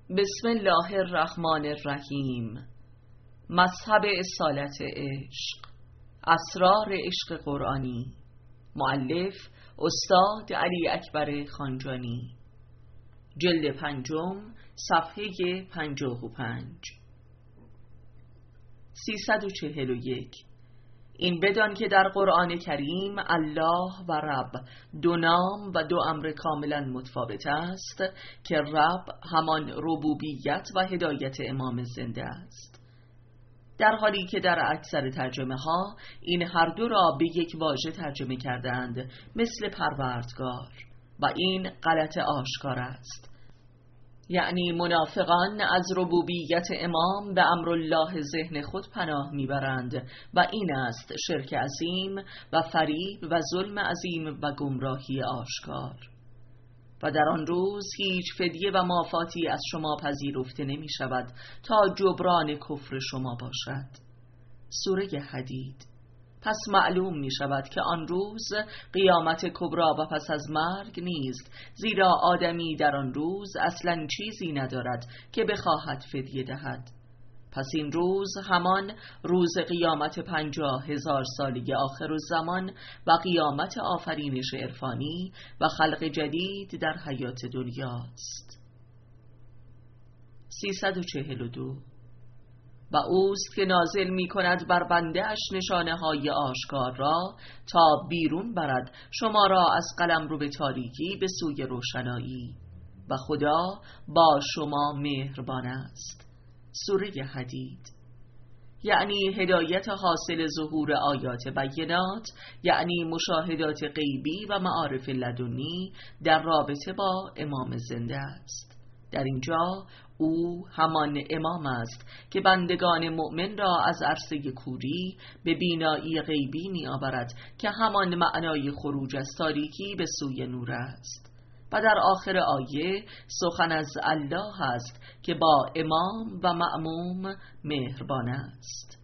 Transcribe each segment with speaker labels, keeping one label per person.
Speaker 1: بسم الله الرحمن الرحیم. مذهب اصالت عشق، اسرار عشق قرآنی. مؤلف استاد علی اکبر خانجانی. جلد 5، صفحه 55. 341. این بدان که در قرآن کریم الله و رب دو نام و دو امر کاملا متفاوت است که رب همان ربوبیت و هدایت امام زنده است، در حالی که در اکثر ترجمه ها این هر دو را به یک واژه ترجمه کردند، مثل پروردگار، و این غلط آشکار است. یعنی منافقان از ربوبیت امام به امرالله ذهن خود پناه میبرند و این است شرک عظیم و فریب و ظلم عظیم و گمراهی آشکار. و در آن روز هیچ فدیه و مافاتی از شما پذیرفته نمی شود تا جبران کفر شما باشد. سوره حدید. پس معلوم می شود که آن روز قیامت کبری و پس از مرگ نیست، زیرا آدمی در آن روز اصلا چیزی ندارد که بخواهد فدیه دهد. پس این روز همان روز قیامت 50,000 سالی آخرالزمان و قیامت آفرینش عرفانی و خلق جدید در حیات دنیاست. 342. و اوست که نازل می کند بر بنده اش نشانه های آشکار را تا بیرون برد شما را از قلمرو به تاریکی به سوی روشنایی، و خدا با شما مهربان است. سوره حدید. یعنی هدایت حاصل ظهور آیات بینات، یعنی مشاهدات غیبی و معارف لدنی در رابطه با امام زنده است. در اینجا او همان امام است که بندگان مؤمن را از عرصه کوری به بینایی غیبی می آورد که همان معنای خروج از تاریکی به سوی نور است. و در آخر آیه سخن از الله است که با امام و مأموم مهربان است.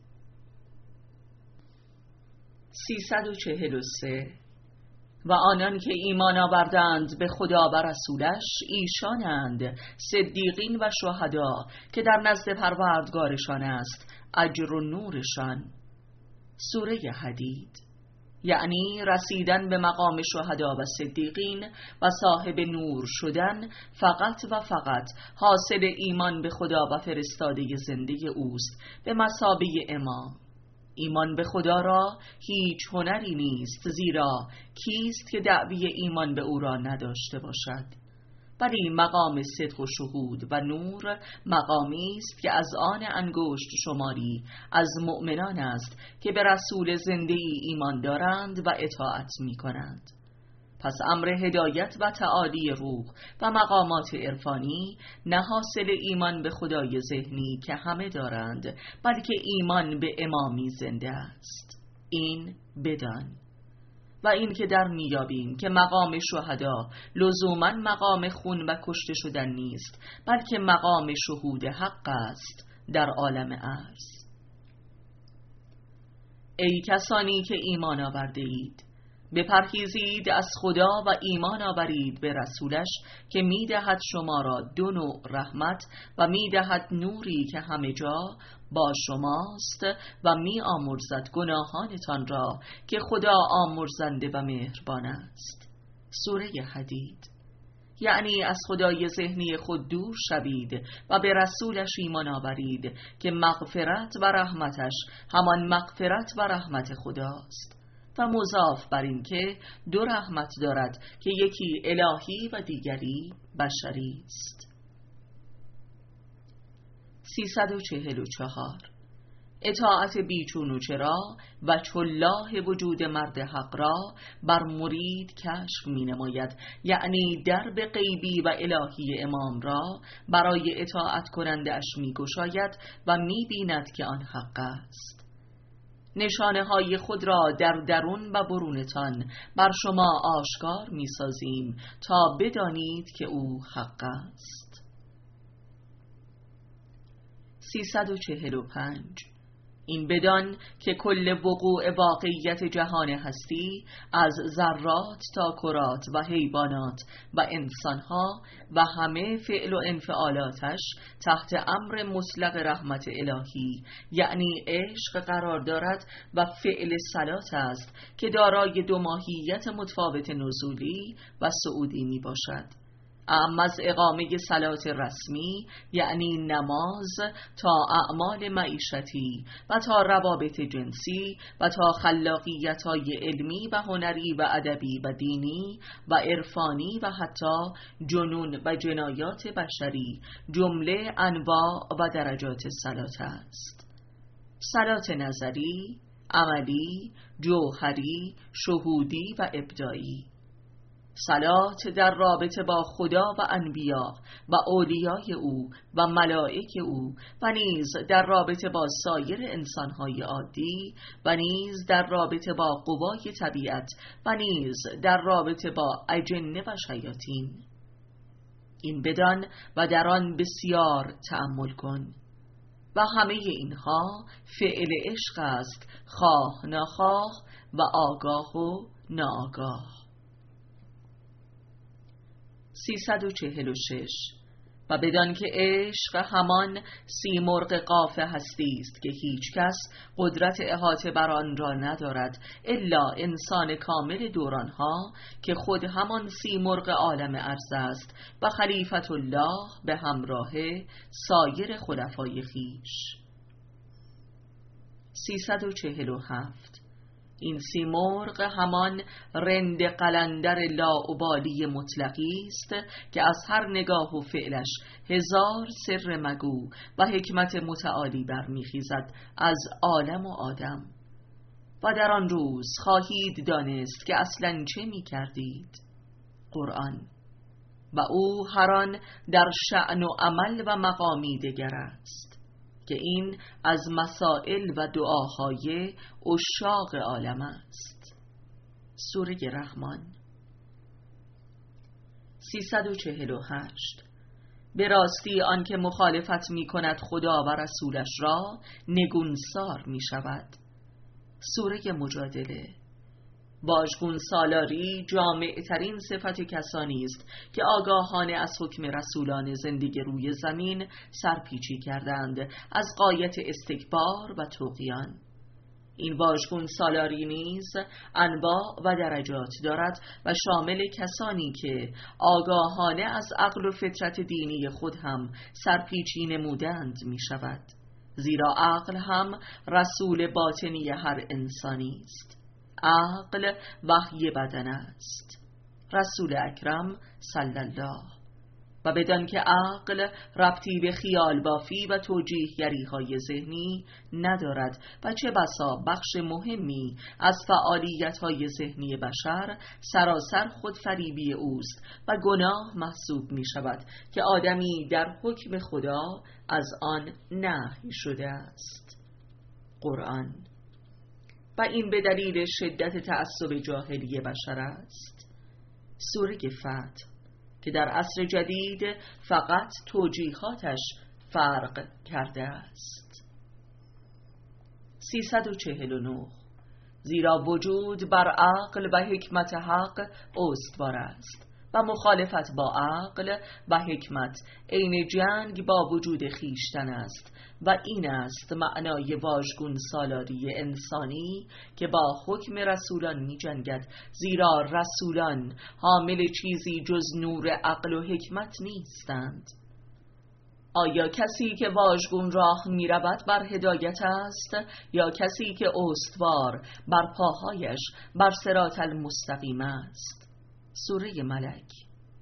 Speaker 1: 343. و آنان که ایمان آوردند به خدا و رسولش ایشانند صدیقین و شهدا که در نزد پروردگارشان است اجر و نورشان. سوره حدید. یعنی رسیدن به مقام شهدا و صدیقین و صاحب نور شدن فقط و فقط حاصل ایمان به خدا و فرستاده زنده اوست به مثابه امام. ایمان به خدا را هیچ هنری نیست، زیرا کیست که دعوی ایمان به او را نداشته باشد؟ ولی مقام صدق و شهود و نور مقامی است که از آن انگشت شماری از مؤمنان است که به رسول زنده ای ایمان دارند و اطاعت می کنند. پس امر هدایت و تعالی روح و مقامات عرفانی نه حاصل ایمان به خدای ذهنی که همه دارند، بلکه ایمان به امامی زنده است. این بدان. و این که در میابیم که مقام شهدا لزوما مقام خون و کشته شدن نیست، بلکه مقام شهود حق است در عالم ارض. ای کسانی که ایمان آورده اید، بپرهیزید از خدا و ایمان آورید به رسولش که میدهد شما را دو نوع رحمت و میدهد نوری که همه جا با شماست و می آمرزد گناهانتان را که خدا آمرزنده و مهربان است. سوره حدید. یعنی از خدای ذهنی خود دور شوید و به رسولش ایمان آورید که مغفرت و رحمتش همان مغفرت و رحمت خداست، و مضاف بر این که دو رحمت دارد که یکی الهی و دیگری بشری است. 344. اطاعت بیچون و چرا و چله وجود مرد حق را بر مرید کشف می نماید، یعنی درب غیبی و الهی امام را برای اطاعت کننده اش می گشاید و می بیند که آن حق است. نشانه های خود را در درون و برونتان بر شما آشکار می سازیم تا بدانید که او حق است. 345. این بدان که کل وقوع واقعیت جهان هستی از ذرات تا کرات و حیوانات و انسانها و همه فعل و انفعالاتش تحت امر مطلق رحمت الهی یعنی عشق قرار دارد و فعل صلات است که دارای دو ماهیت متفاوت نزولی و صعودی می باشد. اما از اقامه صلات رسمی یعنی نماز تا اعمال معیشتی و تا روابط جنسی و تا خلاقیت‌های علمی و هنری و ادبی و دینی و عرفانی و حتی جنون و جنایات بشری جمله انواع و درجات صلات است. صلات نظری، عملی، جوهری، شهودی و ابداعی. صلات در رابطه با خدا و انبیا و اولیای او و ملائک او و نیز در رابطه با سایر انسانهای عادی و نیز در رابطه با قوای طبیعت و نیز در رابطه با اجنه و شیاطین. این بدان و در آن بسیار تأمل کن و همه اینها فعل عشق است، خواه نخواه و آگاه و ناآگاه. 346 و بدان که عشق همان سیمرغ قاف هستی است که هیچ کس قدرت احاطه بر آن را ندارد الا انسان کامل دورانها که خود همان سیمرغ عالم ارض است و خلیفت الله به همراه سایر خلفای خویش. 347 این سیمرغ همان رند قلندر لاابالی مطلقی است که از هر نگاه و فعلش هزار سر مگو و حکمت متعالی برمیخیزد از عالم و آدم. و در آن روز خواهید دانست که اصلاً چه می کردید. قرآن. و او هر آن در شأن و عمل و مقامی دگر است که این از مسائل و دعاهای عشاق عالم است. سوره رحمان. 348 به راستی آنکه مخالفت می کند خدا و رسولش را نگونسار می شود. سوره مجادله. واژگون سالاری جامع ترین صفت کسانی است که آگاهانه از حکم رسولان زندگی روی زمین سرپیچی کردند از غایت استکبار و طغیان. این واژگون سالاری نیز انواع و درجات دارد و شامل کسانی که آگاهانه از عقل و فطرت دینی خود هم سرپیچی نمودند می شود، زیرا عقل هم رسول باطنی هر انسانی است. عقل وحی بدن است. رسول اکرم صلی الله. و بدان که عقل ربطی به خیال بافی و توجیهگری های ذهنی ندارد و چه بسا بخش مهمی از فعالیت های ذهنی بشر سراسر خودفریبی اوست و گناه محسوب می شود که آدمی در حکم خدا از آن نهی شده است. قرآن. و این به دلیل شدت تعصب جاهلی بشر است. سوره فتح که در عصر جدید فقط توجیهاتش فرق کرده است. 349 زیرا وجود بر عقل و حکمت حق استوار است و مخالفت با عقل و حکمت عین جنگ با وجود خیشتن است و این است معنای واژگون سالاری انسانی که با حکم رسولان می جنگد، زیرا رسولان حامل چیزی جز نور عقل و حکمت نیستند. آیا کسی که واژگون راه می رود بر هدایت است یا کسی که استوار بر پاهایش بر صراط المستقیم است؟ سوره ملک.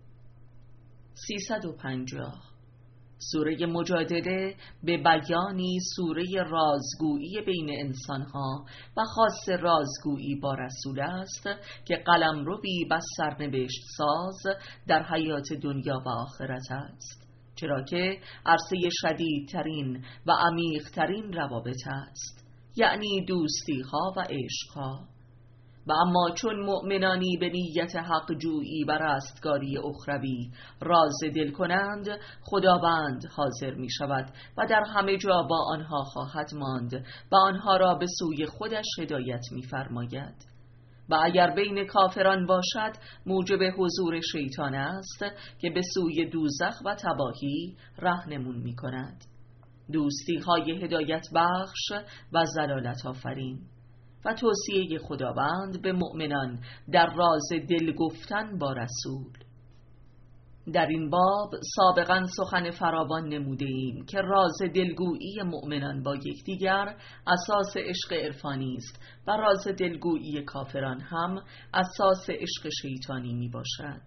Speaker 1: 350 سوره مجادله به بیانی سوره رازگویی بین انسانها و خاص رازگویی با رسول است که قلمروی بس سرنوشت ساز در حیات دنیا و آخرت است، چرا که عرصه شدیدترین و عمیقترین روابط است، یعنی دوستی‌ها و عشق‌ها. و اما چون مؤمنانی به نیت حق جویی و رستگاری اخروی راز دل کنند، خداوند حاضر می شود و در همه جا با آنها خواهد ماند و آنها را به سوی خودش هدایت می فرماید. و اگر بین کافران باشد، موجب حضور شیطان است که به سوی دوزخ و تباهی راهنمون می کند. دوستی های هدایت بخش و ضلالت آفرین و توصیه خداوند به مؤمنان در راز دل گفتن با رسول. در این باب سابقا سخن فراوان نموده ایم که راز دلگویی مؤمنان با یکدیگر اساس عشق عرفانی است و راز دلگویی کافران هم اساس عشق شیطانی می باشد.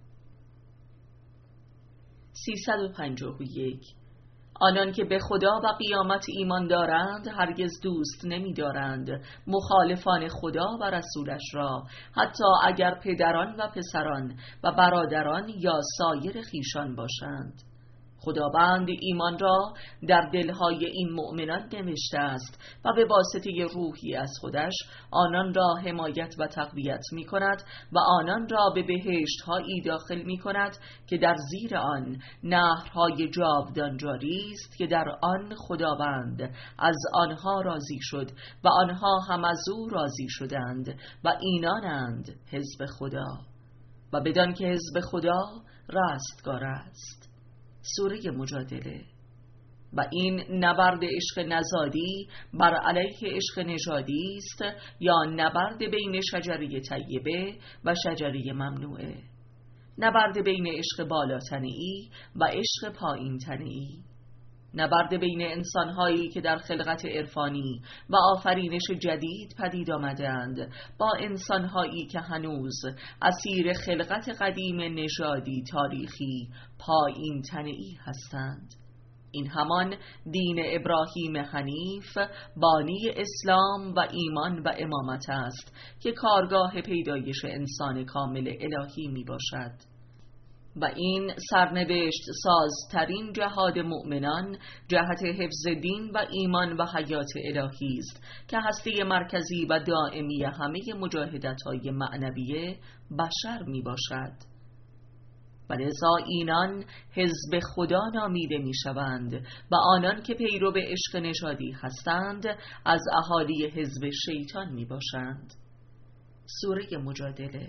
Speaker 1: 351. آنان که به خدا و قیامت ایمان دارند هرگز دوست نمی دارند مخالفان خدا و رسولش را، حتی اگر پدران و پسران و برادران یا سایر خیشان باشند. خداوند ایمان را در دلهای این مؤمنان نوشته است و به واسطه روحی از خودش آنان را حمایت و تقویت می کند و آنان را به بهشت‌هایی داخل می کند که در زیر آن نهرهای جاودان جاری است که در آن خداوند از آنها راضی شد و آنها هم از او راضی شدند و اینانند حزب خدا و بدان که حزب خدا رستگار است. سوره مجادله. و این نبرد عشق نزادی بر علیه عشق نژادی است یا نبرد بین شجره طیبه و شجره ممنوعه، نبرد بین عشق بالاتنه‌ای و عشق پایین‌تنه‌ای، نبرد بین انسان‌هایی که در خلقت عرفانی و آفرینش جدید پدید آمدند با انسان‌هایی که هنوز اسیر خلقت قدیم نژادی تاریخی پایین‌تنه‌ای هستند. این همان دین ابراهیم حنیف، بانی اسلام و ایمان و امامت است که کارگاه پیدایش انسان کامل الهی می باشد. و این سرنوشت سازترین جهاد مؤمنان جهت حفظ دین و ایمان و حیات الهی است که هسته مرکزی و دائمی همه مجاهدت‌های معنوی بشر می باشد. و لذا اینان حزب خدا نامیده می شوند و آنان که پیرو به عشق نژادی هستند از اهالی حزب شیطان می باشند. سوره مجادله.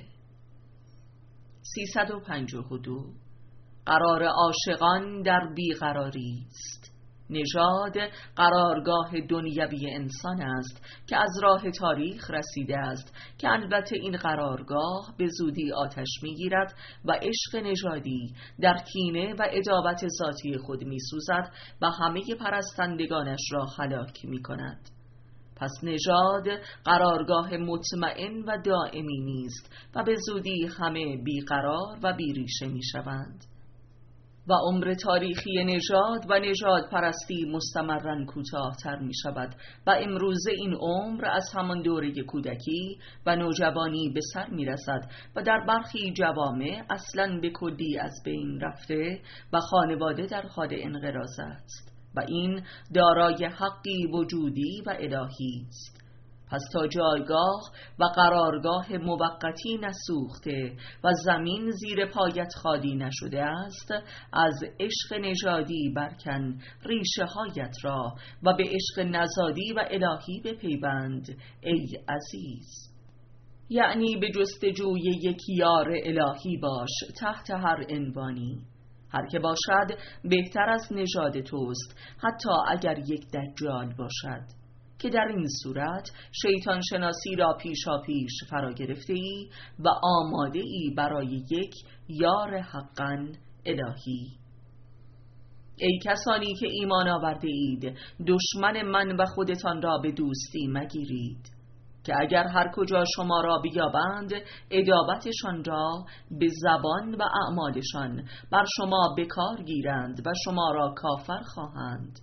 Speaker 1: 352. قرار عاشقان در بیقراری است. نژاد قرارگاه دنیوی انسان است که از راه تاریخ رسیده است که البته این قرارگاه به زودی آتش میگیرد و عشق نژادی در کینه و عداوت ذاتی خود میسوزد و همه پرستندگانش را هلاک میکند. پس نژاد قرارگاه مطمئن و دائمی نیست و به زودی همه بیقرار و بیریشه میشوند و عمر تاریخی نژاد و نژاد پرستی مستمراً کوتاه‌تر می شود و امروزه این عمر از همان دوره کودکی و نوجوانی به سر می رسد و در برخی جوامع اصلاً به کلی از بین رفته و خانواده در حال انقراض است و این دارای حقی وجودی و الهی است. پس تا جایگاه و قرارگاه موقتی نسوخته و زمین زیر پایت خالی نشده است، از عشق نژادی برکن ریشه هایت را و به عشق نزادی و الهی بپیوند ای عزیز. یعنی به جستجوی یک یار الهی باش تحت هر عنوانی. هر که باشد بهتر از نژاد توست، حتی اگر یک دجال باشد، که در این صورت شیطان شناسی را پیشا پیش فرا گرفته ای و آماده ای برای یک یار حقاً الهی. ای کسانی که ایمان آورده اید، دشمن من و خودتان را به دوستی مگیرید که اگر هر کجا شما را بیابند عداوتشان را به زبان و اعمالشان بر شما بکار گیرند و شما را کافر خواهند.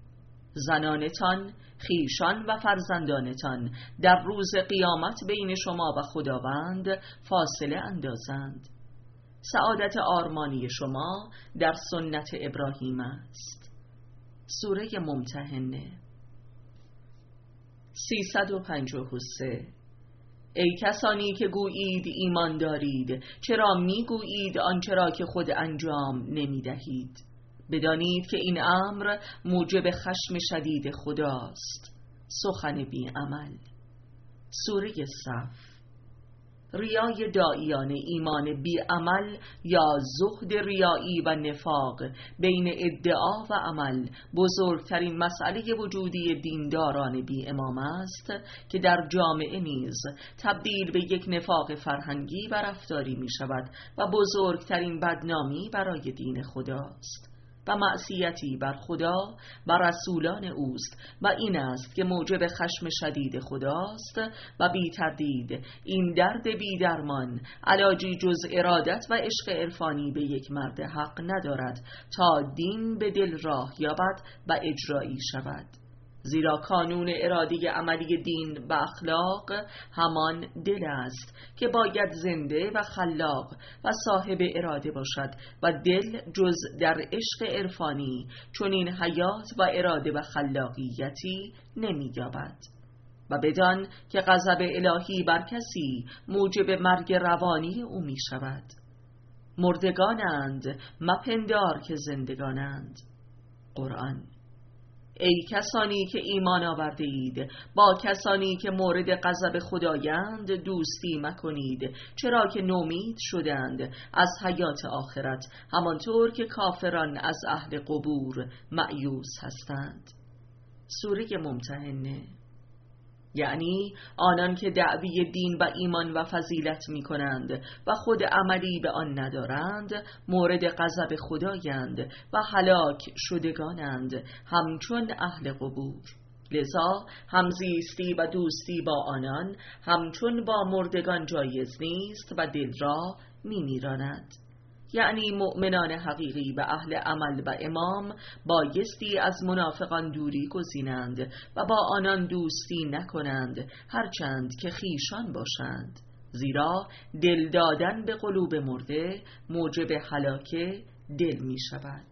Speaker 1: زنانتان، خیشان و فرزندانتان در روز قیامت بین شما و خداوند فاصله اندازند. سعادت آرمانی شما در سنت ابراهیم است. سوره ممتحنه. 353. ای کسانی که گویید ایمان دارید، چرا میگویید آنچه را که خود انجام نمیدهید؟ بدانید که این امر موجب خشم شدید خداست. سخن بی عمل. سوره صف. ریای داعیان ایمان بی عمل یا زهد ریایی و نفاق بین ادعا و عمل بزرگترین مسئله وجودی دینداران بی امام است که در جامعه نیز تبدیل به یک نفاق فرهنگی و رفتاری می شود و بزرگترین بدنامی برای دین خداست و معصیتی بر خدا و رسولان اوست و این است که موجب خشم شدید خداست و بی تردید این درد بی درمان علاجی جز ارادت و عشق عرفانی به یک مرد حق ندارد تا دین به دل راه یابد و اجرایی شود. زیرا کانون ارادی عملی دین و اخلاق همان دل است که باید زنده و خلاق و صاحب اراده باشد و دل جز در عشق عرفانی چون این حیات و اراده و خلاقیتی نمی یابد و بدان که غضب الهی بر کسی موجب مرگ روانی او می شود. مردگانند مپندار که زندگانند. قرآن. ای کسانی که ایمان آورده اید، با کسانی که مورد غضب خدایند دوستی مکنید، چرا که نومید شدند از حیات آخرت، همانطور که کافران از اهل قبور مأیوس هستند. سوره ممتحنه. یعنی آنان که دعوی دین و ایمان و فضیلت می کنند و خود عملی به آن ندارند مورد غضب خدایند و هلاک شدگانند همچون اهل قبور. لذا همزیستی و دوستی با آنان همچون با مردگان جایز نیست و دل را می میراند. یعنی مؤمنان حقیقی و اهل عمل و امام بایستی از منافقان دوری گزینند و با آنان دوستی نکنند هرچند که خیشان باشند، زیرا دل دادن به قلوب مرده موجب هلاک دل می شود.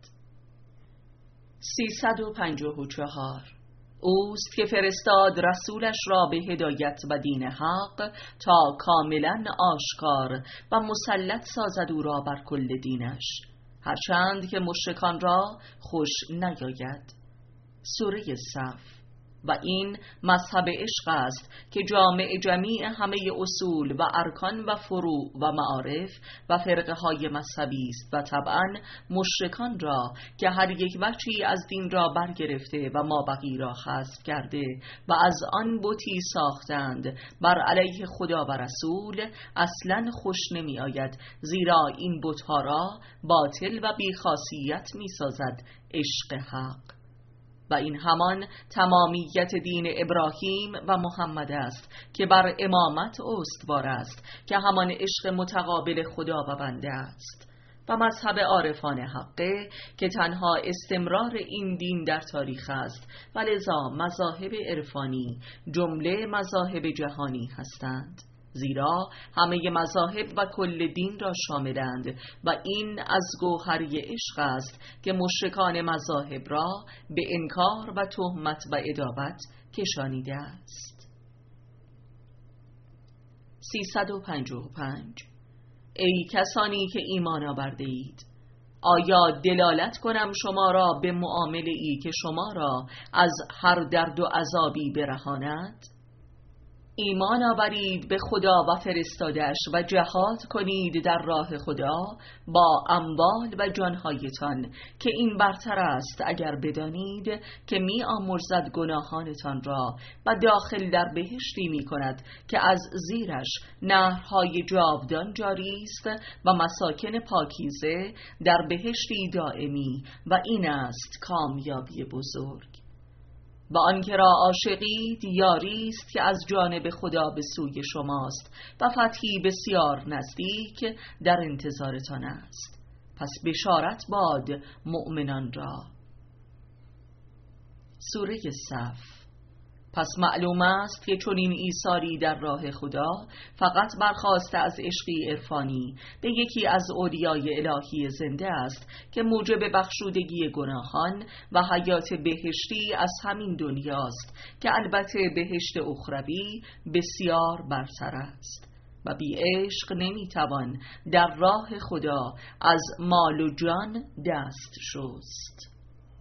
Speaker 1: 354 اوست که فرستاد رسولش را به هدایت و دین حق تا کاملا آشکار و مسلط سازد او را بر کل دینش، هرچند که مشرکان را خوش نیاید. سوره صف. و این مذهب عشق است که جامع جمیع همه اصول و ارکان و فروع و معارف و فرقه های مذهبی است و طبعا مشرکان را که هر یک وجهی از دین را برگرفته و مابقی را حذف کرده و از آن بتی ساختند بر علیه خدا و رسول اصلا خوش نمی آید، زیرا این بتها را باطل و بیخاصیت می سازد عشق حق. و این همان تمامیت دین ابراهیم و محمد است که بر امامت استوار است، که همان عشق متقابل خدا و بنده است، و مذهب عارفان حقه که تنها استمرار این دین در تاریخ است و لذا مذاهب عرفانی جمله مذاهب جهانی هستند، زیرا همه مذاهب و کل دین را شاملند و این از گوهری عشق است که مشرکان مذاهب را به انکار و تهمت و عداوت کشانیده است. 355 ای کسانی که ایمان آورده اید، آیا دلالت کنم شما را به معامله ای که شما را از هر درد و عذابی برهاند؟ ایمان آورید به خدا و فرستادش و جهاد کنید در راه خدا با اموال و جانهایتان که این برتر است اگر بدانید که می آمرزد گناهانتان را و داخل در بهشتی می کند که از زیرش نهرهای جاودان جاری است و مساکن پاکیزه در بهشتی دائمی و این است کامیابی بزرگ. و آنکه را عاشقید یاری است که از جانب خدا به سوی شماست و فتحی بسیار نزدیک در انتظارتان است، پس بشارت باد مؤمنان را. سوره صف. پس معلوم است که چنین ایثاری در راه خدا فقط برخاسته از عشقی عرفانی به یکی از اولیای الهی زنده است که موجب بخشودگی گناهان و حیات بهشتی از همین دنیاست که البته بهشت اخروی بسیار برتر است و بی عشق نمیتوان در راه خدا از مال و جان دست شست.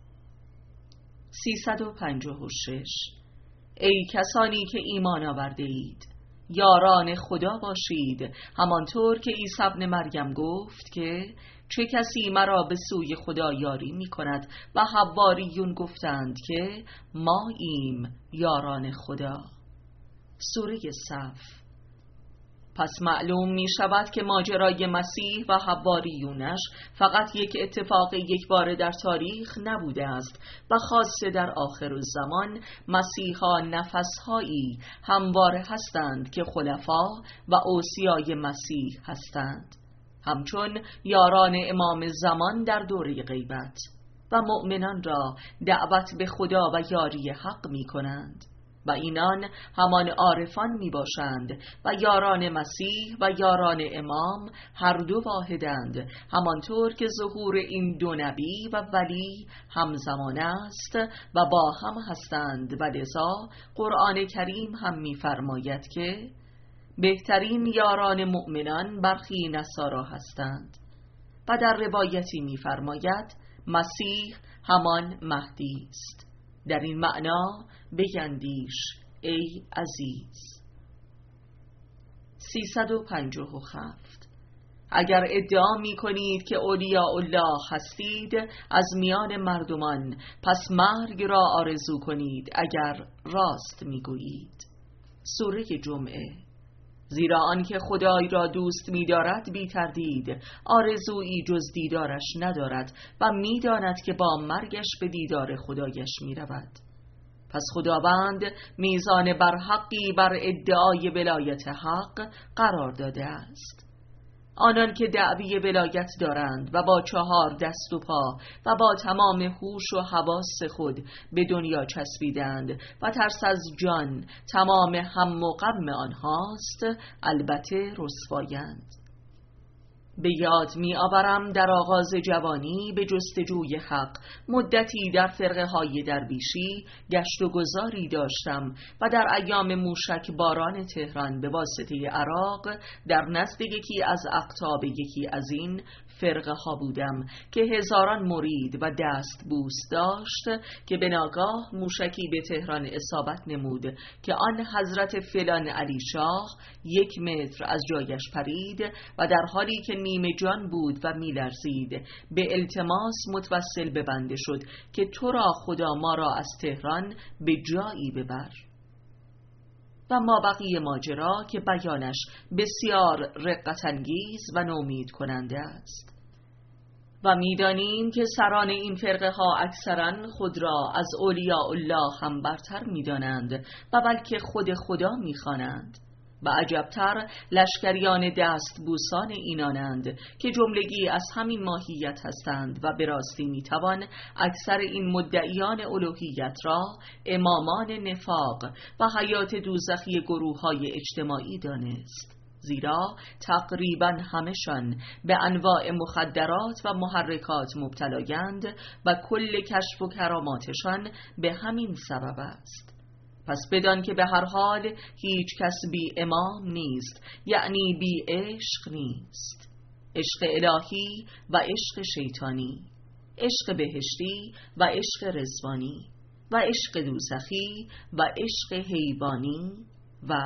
Speaker 1: 356. ای کسانی که ایمان آورده اید، یاران خدا باشید، همانطور که عیسی ابن مریم گفت که چه کسی مرا به سوی خدا یاری می کند و حواریون گفتند که ما ایم یاران خدا. سوره صف. پس معلوم می شود که ماجرای مسیح و حواریونش فقط یک اتفاق یکباره در تاریخ نبوده است و خاصه در آخر الزمان مسیحا نفسهایی همواره هستند که خلفا و اوصیای مسیح هستند، همچون یاران امام زمان در دوره غیبت، و مؤمنان را دعوت به خدا و یاری حق می کنند و اینان همان عارفان می باشند و یاران مسیح و یاران امام هر دو واحدند، همانطور که ظهور این دو نبی و ولی همزمان است و با هم هستند و لذا قرآن کریم هم می فرماید که بهترین یاران مؤمنان برخی نصارا هستند و در روایتی می فرماید مسیح همان مهدی است. در این معنا بیندیش ای عزیز. 357. اگر ادعا می کنید که اولیاء الله هستید از میان مردمان، پس مرگ را آرزو کنید اگر راست می گویید. سوره جمعه. زیرا آنکه خدای را دوست می دارد بی تردید آرزویی جز دیدارش ندارد و می داند که با مرگش به دیدار خدایش می رود. پس خداوند میزان برحقی بر ادعای ولایت حق قرار داده است. آنان که دعوی ولایت دارند و با 4 دست و پا و با تمام هوش و حواس خود به دنیا چسبیدند و ترس از جان تمام هم و غم آنهاست، البته رسوایند. به یاد می آورم در آغاز جوانی به جستجوی حق مدتی در فرقه های درویشی گشت و گذاری داشتم و در ایام موشک باران تهران به واسطه عراق در نزد یکی از اقطاب یکی از این فرقه ها بودم که هزاران مرید و دست بوس داشت که به ناگاه موشکی به تهران اصابت نمود که آن حضرت فلان علی شاه 1 متر از جایش پرید و در حالی که نیمه جان بود و میلرزید به التماس متوسل به بنده شد که تو را خدا ما را از تهران به جایی ببر. و ما بقیه ماجرا که بیانش بسیار رقت انگیز و نومید کننده است. و میدانیم که سران این فرقه ها اکثرا خود را از اولیاء الله هم برتر میدانند و بلکه خود خدا میخوانند و عجبتر لشکریان دست بوسان اینانند که جملگی از همین ماهیت هستند و به راستی میتوان اکثر این مدعیان الوهیت را امامان نفاق و حیات دوزخی گروه های اجتماعی دانست، زیرا تقریبا همشان به انواع مخدرات و محرکات مبتلایند و کل کشف و کراماتشان به همین سبب است. پس بدان که به هر حال هیچ کس بی امام نیست، یعنی بی عشق نیست. عشق الهی و عشق شیطانی، عشق بهشتی و عشق رضوانی و عشق دوزخی و عشق حیوانی. و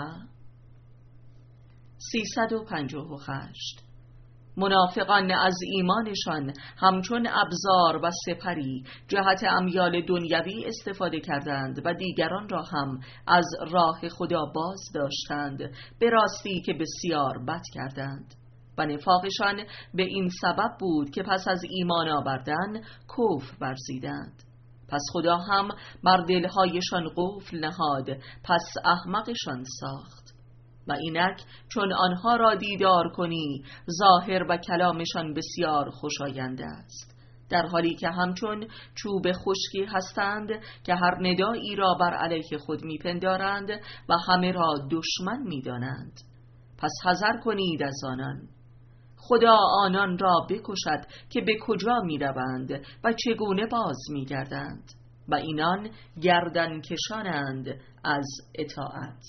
Speaker 1: 358 منافقان از ایمانشان همچون ابزار و سپری جهت امیال دنیوی استفاده کردند و دیگران را هم از راه خدا باز داشتند، به راستی که بسیار بد کردند و نفاقشان به این سبب بود که پس از ایمان آوردن کفر ورزیدند. پس خدا هم بر دلهایشان قفل نهاد، پس احمقشان ساخت. و اینک چون آنها را دیدار کنی ظاهر و کلامشان بسیار خوشایند است، در حالی که همچون چوب خشکی هستند که هر ندایی را بر علیه خود میپندارند و همه را دشمن میدانند. پس حذر کنید از آنان. خدا آنان را بکشد که به کجا میروند و چگونه باز میگردند و اینان گردن کشانند از اطاعت.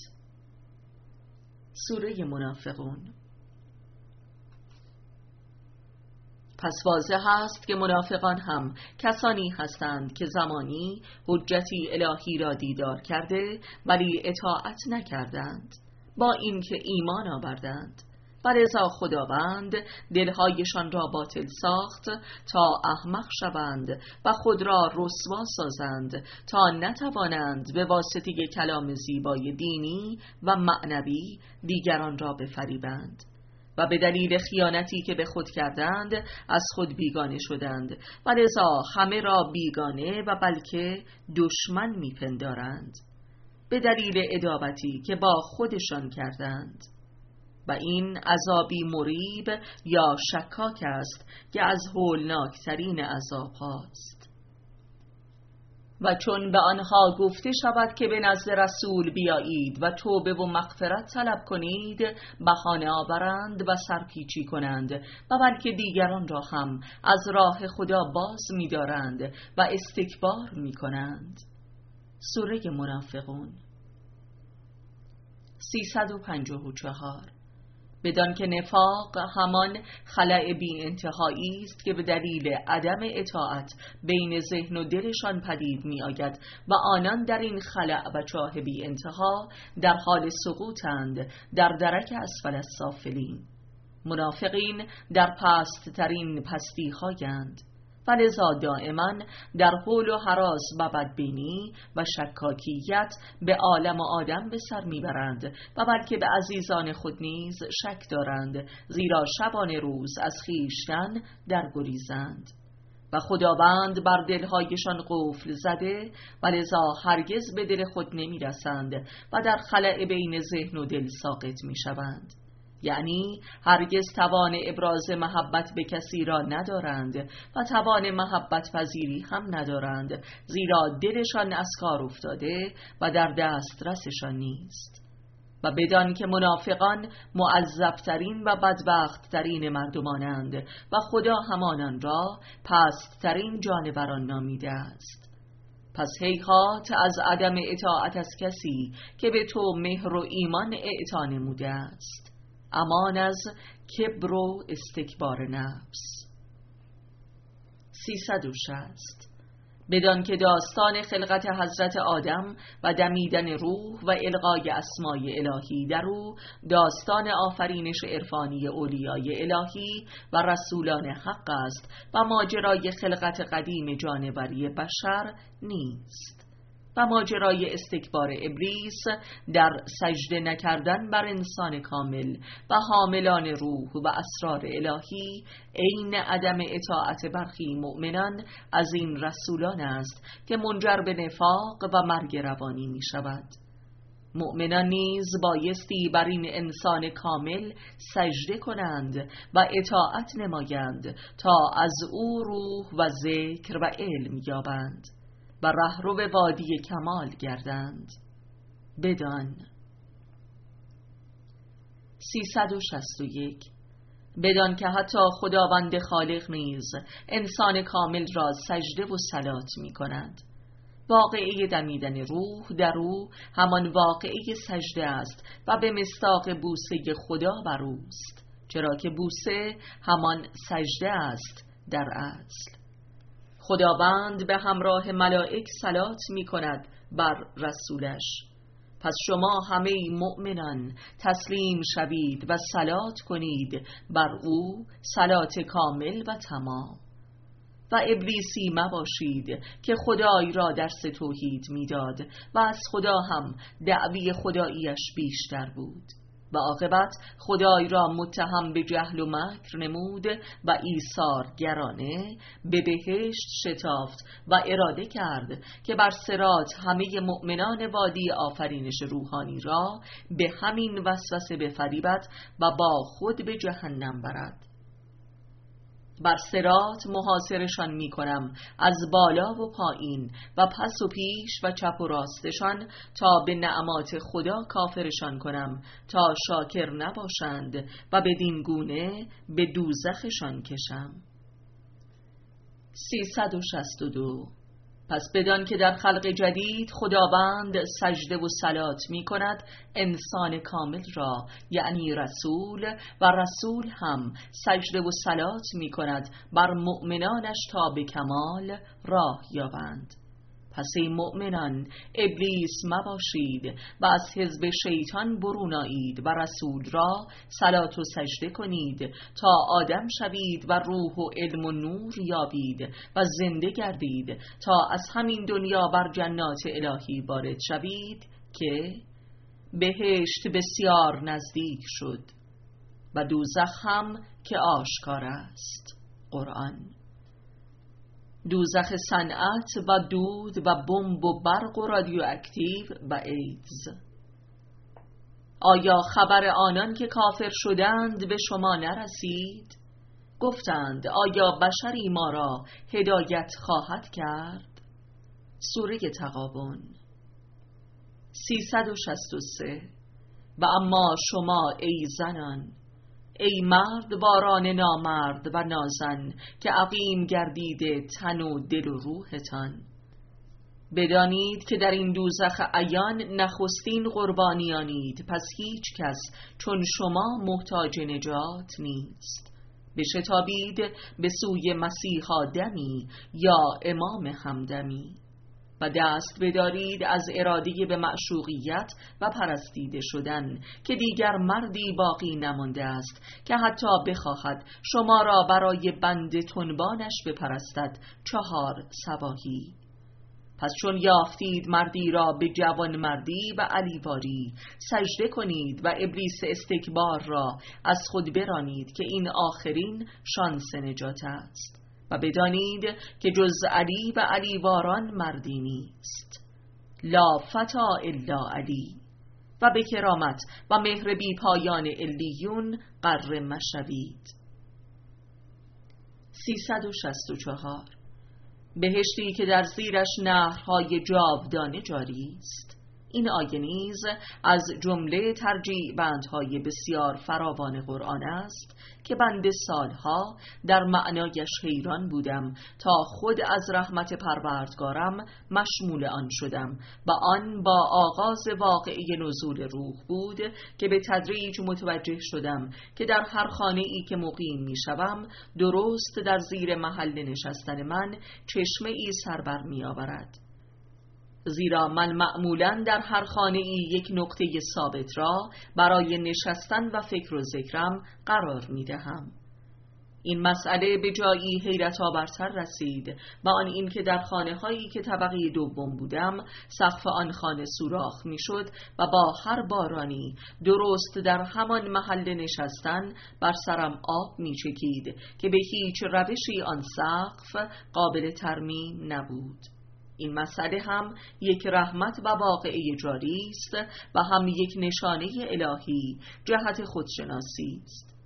Speaker 1: سوره منافقون. پس واضح است که منافقان هم کسانی هستند که زمانی حجتی الهی را دیدار کرده ولی اطاعت نکردند، با اینکه ایمان آوردند، و لذا خداوند دلهایشان را باطل ساخت تا احمق شوند و خود را رسوا سازند تا نتوانند به واسطه کلام زیبای دینی و معنوی دیگران را بفریبند و به دلیل خیانتی که به خود کردند از خود بیگانه شدند و لذا همه را بیگانه و بلکه دشمن میپندارند به دلیل عداوتی که با خودشان کردند. و این عذابی مریب یا شکاک است که از هولناکترین عذاب هاست. و چون به آنها گفته شود که به نزد رسول بیایید و توبه و مغفرت طلب کنید، بهانه آورند و سرپیچی کنند و بلکه دیگران را هم از راه خدا باز می‌دارند و استکبار می‌کنند. سوره منافقون. 354. بدان که نفاق همان خلأ بی انتهایی است که به دلیل عدم اطاعت بین ذهن و دلشان پدید می آید و آنان در این خلأ و چاه بی انتها در حال سقوطند در درک اسفل السافلین. منافقین در پست ترین پستی هایند و لذا دائما در حول و هراس و بدبینی و شکاکیت به عالم و آدم به سر میبرند و بلکه به عزیزان خود نیز شک دارند، زیرا شبانه روز از خویشتن در گریزند و خداوند بر دلهایشان قفل زده و لذا هرگز به دل خود نمیرسند و در خلأ بین ذهن و دل ساقط میشوند. یعنی هرگز توان ابراز محبت به کسی را ندارند و توان محبت پذیری هم ندارند، زیرا دلشان از کار افتاده و در دسترسشان نیست. و بدان که منافقان معذبترین و بدبختترین مردمانند و خدا همانان را پستترین جانوران نامیده است. پس هیهات از عدم اطاعت از کسی که به تو مهر و ایمان اعطا نموده است، امان از کبر و استکبار نفس. 360. بدان که داستان خلقت حضرت آدم و دمیدن روح و القای اسمای الهی در او داستان آفرینش عرفانی اولیای الهی و رسولان حق است و ماجرای خلقت قدیم جانوری بشر نیست. و ماجرای استکبار ابلیس در سجده نکردن بر انسان کامل و حاملان روح و اسرار الهی عین عدم اطاعت برخی مؤمنان از این رسولان است که منجر به نفاق و مرگ روانی می شود. مؤمنان نیز بایستی بر این انسان کامل سجده کنند و اطاعت نمایند تا از او روح و ذکر و علم یابند و رهرو وادی کمال گردند. بدان. 361. بدان که حتی خداوند خالق نیز انسان کامل را سجده و صلات می کند. واقعه دمیدن روح در او همان واقعه سجده است و به مصداق بوسه خدا بر اوست، چرا که بوسه همان سجده است در اصل. خداوند به همراه ملائک صلات می کند بر رسولش. پس شما همه مؤمنان تسلیم شوید و صلات کنید بر او صلات کامل و تمام. و ابلیسی مباشید که خدای را درس توحید میداد و از خدا هم دعوی خداییش بیشتر بود و عاقبت خدای را متهم به جهل و مکر نمود و ایثارگرانه به بهشت شتافت و اراده کرد که بر صراط همه مؤمنان وادی آفرینش روحانی را به همین وسوسه بفریبد و با خود به جهنم برد. بر صراط محاصرشان می کنم از بالا و پایین و پس و پیش و چپ و راستشان، تا به نعمات خدا کافرشان کنم تا شاکر نباشند و بدین گونه به دوزخشان کشم. 362. پس بدان که در خلق جدید خداوند سجده و صلات می کند انسان کامل را، یعنی رسول، و رسول هم سجده و صلات می کند بر مؤمنانش تا به کمال راه یابند. پس ای مؤمنان، ابلیس مباشید و از حزب شیطان برون آیید و رسول را صلات و سجده کنید تا آدم شوید و روح و علم و نور یابید و زنده گردید تا از همین دنیا بر جنات الهی وارد شوید که بهشت بسیار نزدیک شد و دوزخ هم که آشکار است. قرآن. دوزخ صنعت و دود و بمب و برق و رادیواکتیو و ایدز. آیا خبر آنان که کافر شدند به شما نرسید؟ گفتند آیا بشری ما را هدایت خواهد کرد؟ سوره تغابن. 363. و اما شما ای زنان، ای مرد باران نامرد و نازن که عقیم گردیده تن و دل و روحتان، بدانید که در این دوزخ عیان نخستین قربانیانید، پس هیچ کس چون شما محتاج نجات نیست. بشتابید به سوی مسیحا دمی یا امام همدمی و دست بدارید از اراده به معشوقیت و پرستیده شدن که دیگر مردی باقی نمانده است که حتی بخواهد شما را برای بند تنبانش بپرستد 4 صباحی. پس چون یافتید مردی را به جوان مردی و علیواری، سجده کنید و ابلیس استکبار را از خود برانید که این آخرین شانس نجات است و بدانید که جز علی و علیواران مردی نیست. لا فتا الا علی و به کرامت و مهر بی پایان علیون غره مشوید. 364. بهشتی که در زیرش نهرهای جاودانه جاری است. این آیه نیز از جمله ترجیع بندهای بسیار فراوان قرآن است که بنده سالها در معنایش حیران بودم تا خود از رحمت پروردگارم مشمول آن شدم و آن با آغاز واقعه نزول روح بود که به تدریج متوجه شدم که در هر خانه ای که مقیم می شوم درست در زیر محل نشستن من چشمه ای سر بر می آورد. زیرا من معمولاً در هر خانه ای یک نقطه ثابت را برای نشستن و فکر و ذکرم قرار می دهم. این مسئله به جایی حیرت آورتر رسید و آن این که در خانه هایی که طبقه دوم بودم سقف آن خانه سوراخ می شد و با هر بارانی درست در همان محل نشستن بر سرم آب می چکید که به هیچ روشی آن سقف قابل ترمیم نبود. این مسئله هم یک رحمت و واقعه جاری است و هم یک نشانه الهی جهت خودشناسی است.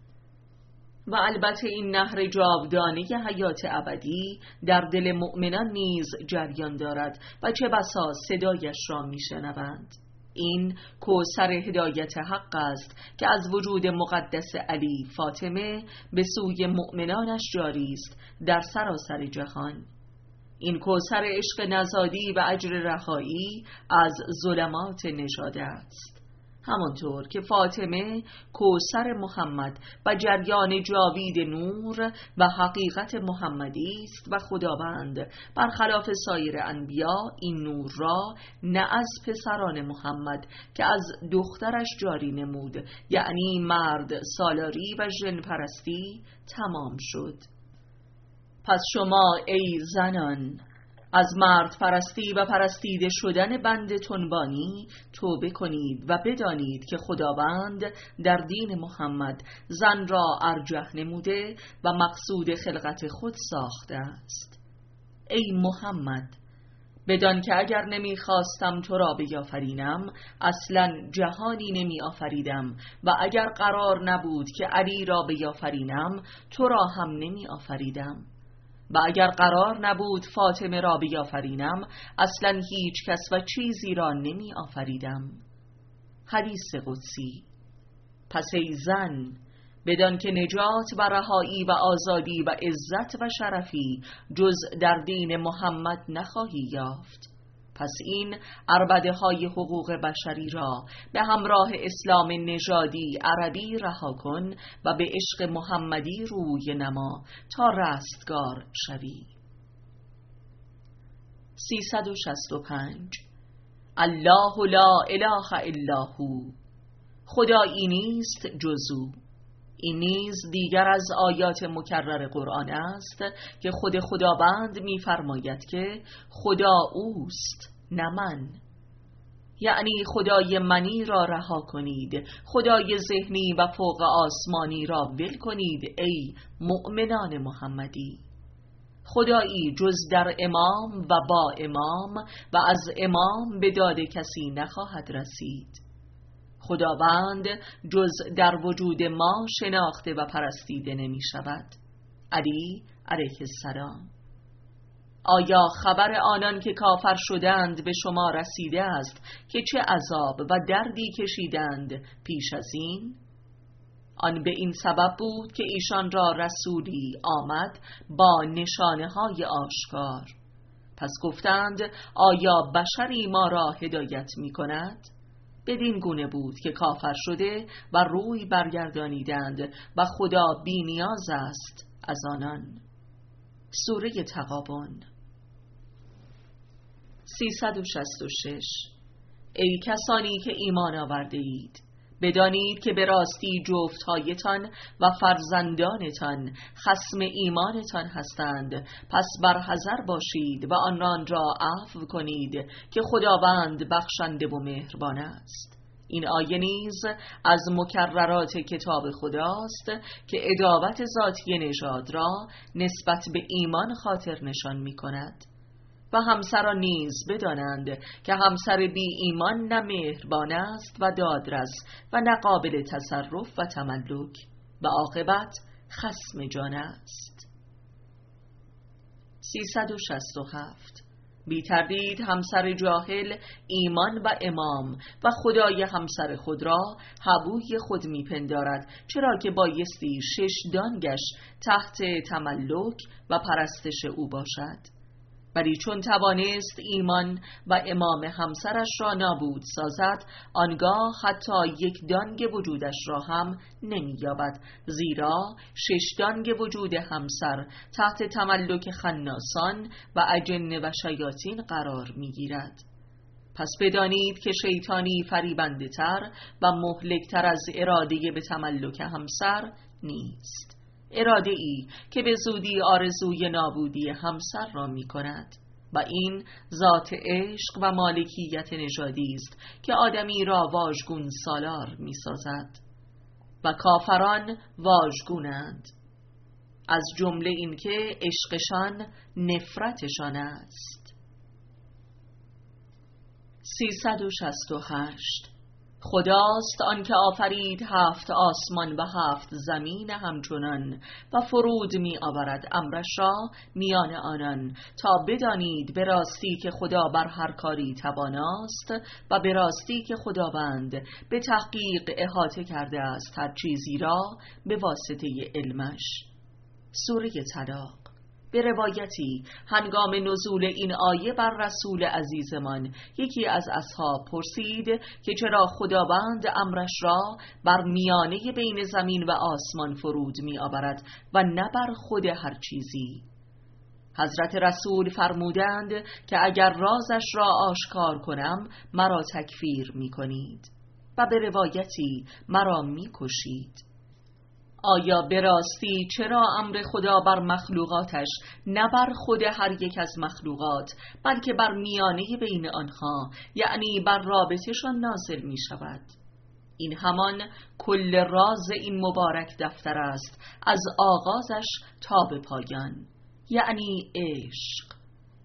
Speaker 1: و البته این نهر جاودانه حیات ابدی در دل مؤمنان نیز جریان دارد و چه بسا صدایش را میشنوند. این کوثر هدایت حق است که از وجود مقدس علی فاطمه به سوی مؤمنانش جاری است در سراسر جهان. این کوثر عشق نزادی و اجر رهایی از ظلمات نژاد است، همانطور که فاطمه کوثر محمد و جریان جاوید نور و حقیقت محمدی است و خداوند برخلاف سایر انبیا این نور را نه از پسران محمد که از دخترش جاری نمود، یعنی مرد سالاری و ژن پرستی، تمام شد. پس شما ای زنان از مرد پرستی و پرستیده شدن بند تنبانی توبه کنید و بدانید که خداوند در دین محمد زن را ارجح نموده و مقصود خلقت خود ساخته است. ای محمد، بدان که اگر نمیخواستم تو را بیافرینم اصلا جهانی نمی آفریدم و اگر قرار نبود که علی را بیافرینم تو را هم نمی آفریدم و اگر قرار نبود فاطمه را بیافرینم اصلا هیچ کس و چیزی را نمی آفریدم. حدیث قدسی. پس ای زن، بدان که نجات و رهایی و آزادی و عزت و شرفی جز در دین محمد نخواهی یافت، پس این عربده های حقوق بشری را به همراه اسلام نژادی عربی رها کن و به عشق محمدی روی نما تا رستگار شوی. 365. الله لا اله الا هو، خدایی نیست جز او. این نیز دیگر از آیات مکرر قرآن است که خود خداوند می‌فرماید که خدا اوست نه من، یعنی خدای منی را رها کنید، خدای ذهنی و فوق آسمانی را ول کنید ای مؤمنان محمدی. خدایی جز در امام و با امام و از امام به داد کسی نخواهد رسید. خداوند جز در وجود ما شناخته و پرستیده نمی شود. علی علیه السلام. آیا خبر آنان که کافر شدند به شما رسیده است که چه عذاب و دردی کشیدند پیش از این؟ آن به این سبب بود که ایشان را رسولی آمد با نشانه های آشکار. پس گفتند آیا بشری ما را هدایت می کند؟ بدین گونه بود که کافر شده و روی برگردانیدند و خدا بی نیاز است از آنان. سوره تغابن. 366. ای کسانی که ایمان آورده اید، بدانید که به راستی جفتهایتان و فرزندانتان خصم ایمانتان هستند، پس برحذر باشید و آنان را عفو کنید که خداوند بخشنده و مهربان است. این آیه نیز از مکررات کتاب خداست که عداوت ذاتی نژاد را نسبت به ایمان خاطر نشان می کند. و همسران نیز بدانند که همسر بی ایمان نه مهربان است و دادرس و نه قابل تصرف و تملک و عاقبت خصم جان است. 367. بی تردید همسر جاهل ایمان و امام و خدای همسر خود را حبوی خود می پندارد، چرا که بایستی 6 دانگش تحت تملک و پرستش او باشد. ولی چون توانست ایمان و امام همسرش را نابود سازد، آنگاه حتی 1 دانگ وجودش را هم نمی‌یابد، زیرا 6 دانگ وجود همسر تحت تملک خناسان و اجنه و شیاطین قرار می‌گیرد. پس بدانید که شیطانی فریبنده تر و مهلکتر از اراده به تملک همسر نیست، اراده ای که به زودی آرزوی نابودی همسر را می کند و این ذات عشق و مالکیت نژادی است که آدمی را واژگون سالار می سازد و کافران واژگونند، از جمله این که عشقشان نفرتشان است. 368. خداست آنکه آفرید 7 آسمان و 7 زمین همچنان و فرود می آورد امرش را میان آنان، تا بدانید به راستی که خدا بر هر کاری تواناست و به راستی که خداوند به تحقیق احاطه کرده است هر چیزی را به واسطه علمش. سوره طلاق. به روایتی هنگام نزول این آیه بر رسول عزیزمان یکی از اصحاب پرسید که چرا خداوند امرش را بر میانه بین زمین و آسمان فرود می آورد و نه بر خود هر چیزی. حضرت رسول فرمودند که اگر رازش را آشکار کنم مرا تکفیر می کنید و به روایتی مرا می کشید. آیا به راستی چرا امر خدا بر مخلوقاتش نه بر خود هر یک از مخلوقات بلکه بر میانه بین آنها، یعنی بر رابطشان نازل می شود؟ این همان کل راز این مبارک دفتر است، از آغازش تا به پایان، یعنی عشق،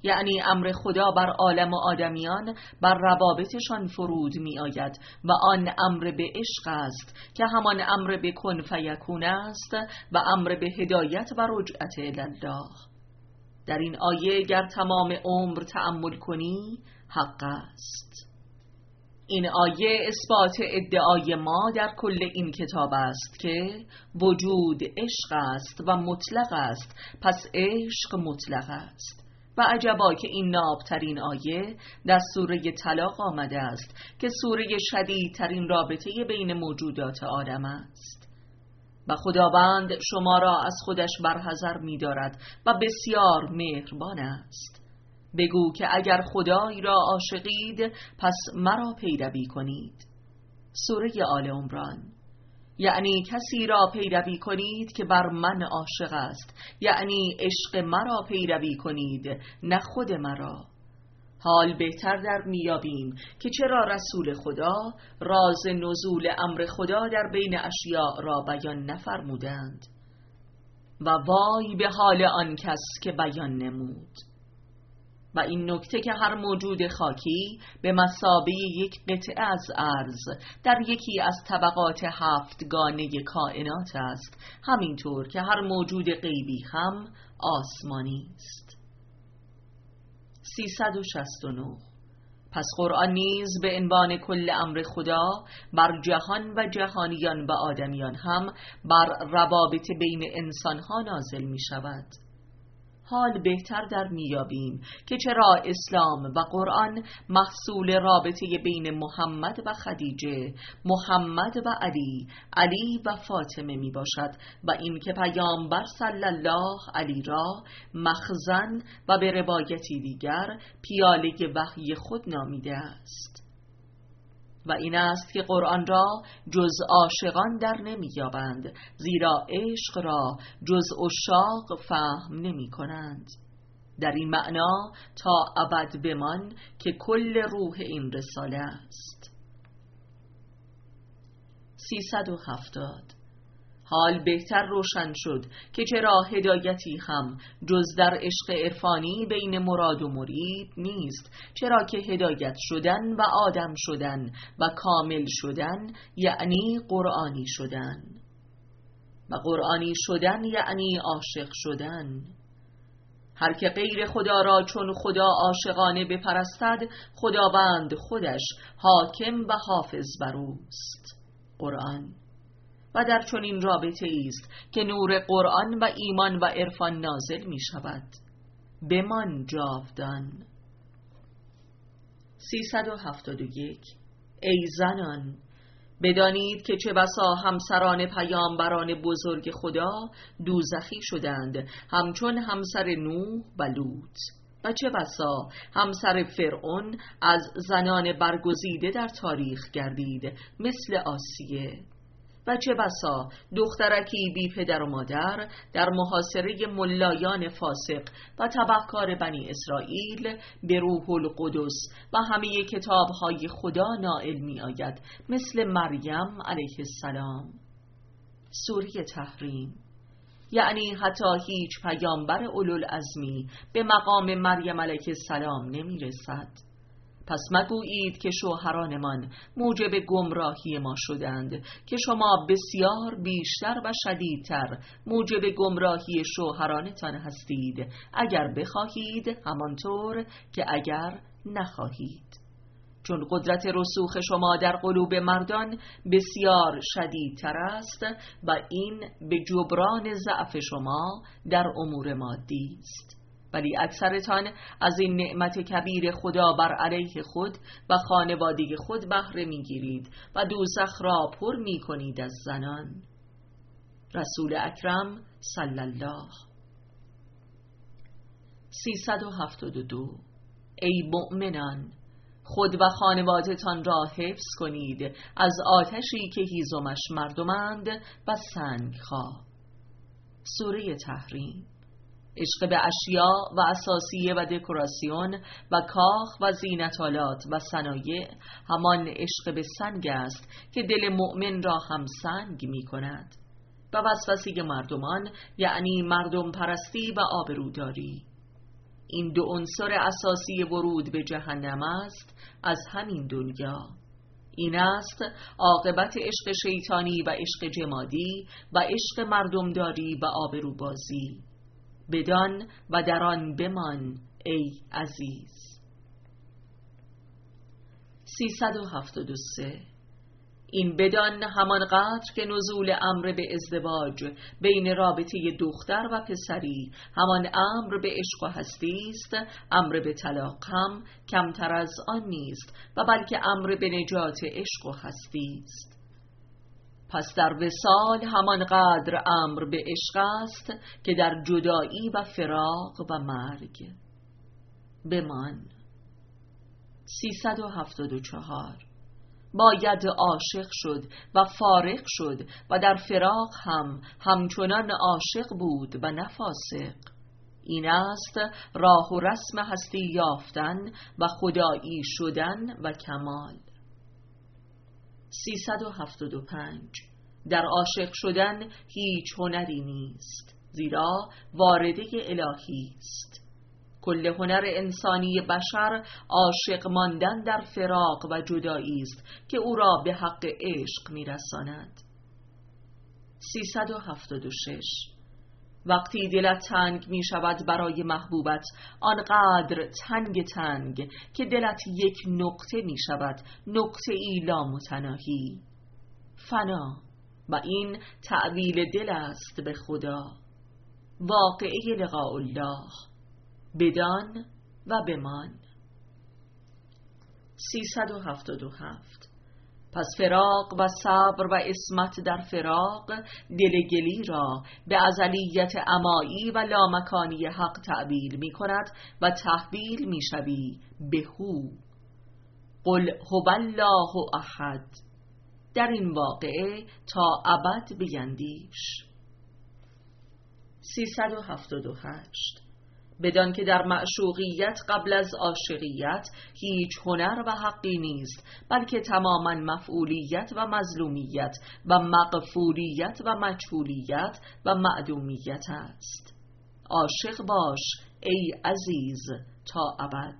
Speaker 1: یعنی امر خدا بر عالم و آدمیان بر روابطشان فرود می آید و آن امر به عشق است که همان امر به کن فیکون است و امر به هدایت و رجعت الی الله. در این آیه گر تمام عمر تأمل کنی حق است. این آیه اثبات ادعای ما در کل این کتاب است که وجود عشق است و مطلق است، پس عشق مطلق است. و عجبا که این نابترین آیه در سوره طلاق آمده است که سوره شدیدترین رابطه بین موجودات عالم است. و خداوند شما را از خودش برحذر می دارد و بسیار مهربان است. بگو که اگر خدای را عاشقید پس مرا پیروی کنید. سوره آل عمران. یعنی کسی را پیروی کنید که بر من عاشق است، یعنی عشق مرا پیروی کنید نه خود مرا. حال بهتر در میابیم که چرا رسول خدا راز نزول امر خدا در بین اشیاء را بیان نفرمودند. و وای به حال آن کس که بیان نمود. و این نکته که هر موجود خاکی به مثابه یک قطعه از ارض در یکی از طبقات هفتگانه کائنات است، همینطور که هر موجود غیبی هم آسمانی است. 369. پس قرآن نیز به عنوان کل امر خدا بر جهان و جهانیان و آدمیان هم بر روابط بین انسانها نازل می شود. حال بهتر در میابیم که چرا اسلام و قرآن محصول رابطه بین محمد و خدیجه، محمد و علی، علی و فاطمه می باشد و این که پیامبر صلی الله علیه را مخزن و به روایتی دیگر پیاله وحی خود نامیده است. و این است که قرآن را جز عاشقان در نمی‌یابند، زیرا عشق را جز عشاق فهم نمی کنند. در این معنا تا ابد بمان که کل روح این رساله است. 370. حال بهتر روشن شد که چرا هدایتی هم جز در عشق عرفانی بین مراد و مرید نیست، چرا که هدایت شدن و آدم شدن و کامل شدن یعنی قرآنی شدن و قرآنی شدن یعنی عاشق شدن. هر که غیر خدا را چون خدا عاشقانه بپرستد، خداوند خودش حاکم و حافظ بر اوست. قرآن. و در چنین رابطه است که نور قرآن و ایمان و عرفان نازل می شود. بمان جاودان. 371. ای زنان، بدانید که چه بسا همسران پیامبران بزرگ خدا دوزخی شدند، همچون همسر نوح و لوط. و چه بسا همسر فرعون از زنان برگزیده در تاریخ گردید، مثل آسیه. و چه بسا دخترکی بی پدر و مادر در محاصره ملایان فاسق و تبهکار بنی اسرائیل به روح القدس و همه کتابهای خدا نائل می آید، مثل مریم علیه السلام. سوره تحریم. یعنی حتی هیچ پیامبر اولوالعزمی به مقام مریم علیه السلام نمی رسد. پس مگویید که شوهرانمان موجب گمراهی ما شدند که شما بسیار بیشتر و شدیدتر موجب گمراهی شوهرانتان هستید، اگر بخواهید همانطور که اگر نخواهید، چون قدرت رسوخ شما در قلوب مردان بسیار شدیدتر است و این به جبران ضعف شما در امور مادی است. ولی اکثرتان از این نعمت کبیر خدا بر علیه خود و خانواده خود بهره میگیرید و دوزخ را پر میکنید از زنان. رسول اکرم صلی الله. 372. ای مؤمنان، خود و خانوادتان را حفظ کنید از آتشی که هیزمش مردمند و سنگ‌ها. سوره تحریم. عشق به اشیاء و اساسیه و دکوراسیون و کاخ و زینت‌آلات و صنایع همان عشق به سنگ است که دل مؤمن را هم سنگ می کند. و وسوسه مردمان یعنی مردم پرستی و آبروداری. این دو عنصر اساسی ورود به جهنم است از همین دنیا. این است عاقبت عشق شیطانی و عشق جمادی و عشق مردمداری و آبروبازی. بدان و در آن بمان ای عزیز. 373. این بدان همانقدر که نزول امر به ازدواج بین رابطه دختر و پسری همان امر به عشق و هستی است، امر به طلاق هم کمتر از آن نیست و بلکه امر به نجات عشق و هستی است. پس در وصال همانقدر امر به عشق است که در جدایی و فراق و مرگ. بمان. 374. باید عاشق شد و فارغ شد و در فراق هم همچنان عاشق بود و نه فاسق. این است راه و رسم هستی یافتن و خدایی شدن و کمال. 375. در عاشق شدن هیچ هنری نیست، زیرا وارده الهی است. کل هنر انسانی بشر عاشق ماندن در فراق و جدایی است که او را به حق عشق میرساند. 376. وقتی دلت تنگ می شود برای محبوبت، آنقدر تنگ که دلت یک نقطه می شود، نقطه ای لامتناهی، فنا. و این تأویل دل است به خدا، واقعه لقاء الله. بدان و بمان. 377. پس فراق و صبر و عصمت در فراق دلگلی را به ازلیت امایی و لامکانی حق تعبیل می کند و تحویل می شوی به هو. قل هو الله احد. در این واقعه تا ابد بیندیش. 378. بدان که در معشوقیت قبل از عاشقیت هیچ هنر و حقی نیست، بلکه تماما مفعولیت و مظلومیت و مغفولیت و مجهولیت و معدومیت است. عاشق باش ای عزیز تا ابد.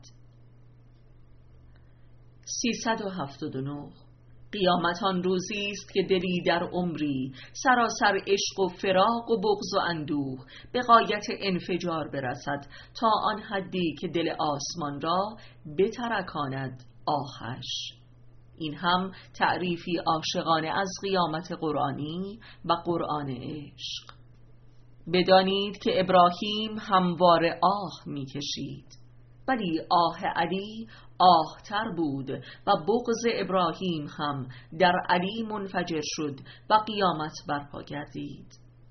Speaker 1: 379. قیامت آن روزی است که دلی در عمری سراسر عشق و فراق و بغض و اندوه به غایت انفجار برسد تا آن حدی که دل آسمان را بترکاند آهش. این هم تعریفی عاشقانه از قیامت قرآنی و قرآن عشق. بدانید که ابراهیم هموار آه می‌کشید، ولی آه علی آهتر بود و بغض ابراهیم هم در علی منفجر شد و قیامت برپا گردید.